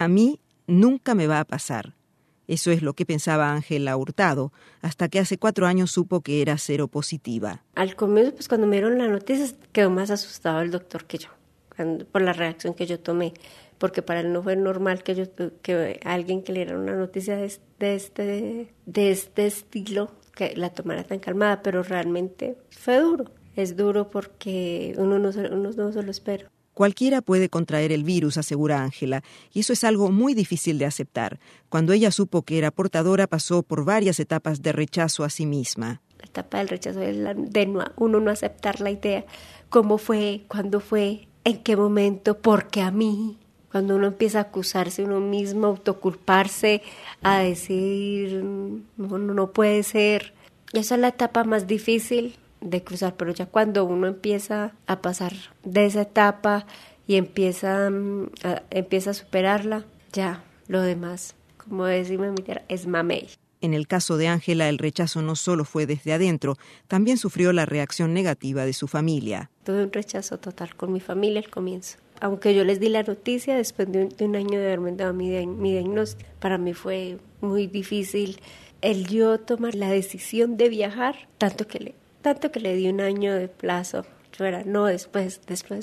A mí nunca me va a pasar. Eso es lo que pensaba Ángela Hurtado, hasta que hace 4 años supo que era seropositiva. Al comienzo, pues cuando me dieron la noticia, quedó más asustado el doctor que yo, por la reacción que yo tomé, porque para él no fue normal que alguien que le diera una noticia de este estilo, que la tomara tan calmada, pero realmente fue duro. Es duro porque uno no se lo espera. Cualquiera puede contraer el virus, asegura Ángela, y eso es algo muy difícil de aceptar. Cuando ella supo que era portadora, pasó por varias etapas de rechazo a sí misma. La etapa del rechazo es uno no aceptar la idea. ¿Cómo fue? ¿Cuándo fue? ¿En qué momento? ¿Por qué a mí? Cuando uno empieza a acusarse uno mismo, autoculparse, a decir, no puede ser. Esa es la etapa más difícil de cruzar, pero ya cuando uno empieza a pasar de esa etapa y empieza a superarla, ya lo demás, como decimos en mi tierra, es mamey. En el caso de Ángela, el rechazo no solo fue desde adentro, también sufrió la reacción negativa de su familia. Tuve un rechazo total con mi familia al comienzo. Aunque yo les di la noticia después de un año de haberme dado mi diagnóstico, para mí fue muy difícil el yo tomar la decisión de viajar, tanto que le di un año de plazo. Yo era, no, después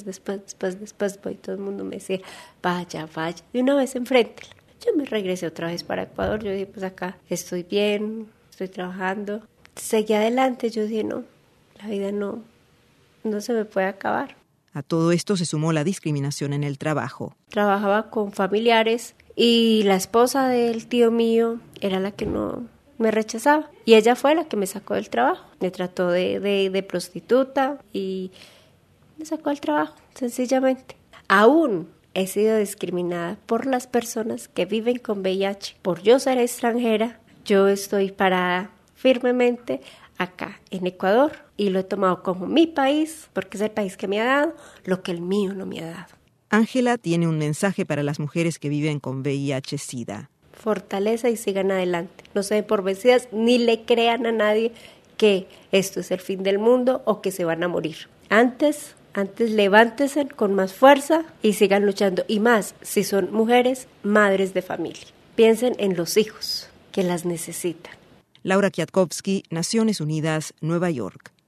voy. Todo el mundo me decía, vaya, de una vez enfrente. Yo me regresé otra vez para Ecuador. Yo dije, pues acá estoy bien, estoy trabajando. Seguí adelante. Yo dije, no, la vida no se me puede acabar. A todo esto se sumó la discriminación en el trabajo. Trabajaba con familiares y la esposa del tío mío era la que no me rechazaba. Y ella fue la que me sacó del trabajo. Me trató de prostituta y me sacó del trabajo, sencillamente. Aún he sido discriminada por las personas que viven con VIH. Por yo ser extranjera, yo estoy parada firmemente acá en Ecuador y lo he tomado como mi país, porque es el país que me ha dado lo que el mío no me ha dado. Ángela tiene un mensaje para las mujeres que viven con VIH-Sida. Fortaleza y sigan adelante. No se den por vencidas ni le crean a nadie que esto es el fin del mundo o que se van a morir. Antes levántense con más fuerza y sigan luchando. Y más, si son mujeres, madres de familia. Piensen en los hijos que las necesitan. Laura Kwiatkowski, Naciones Unidas, Nueva York.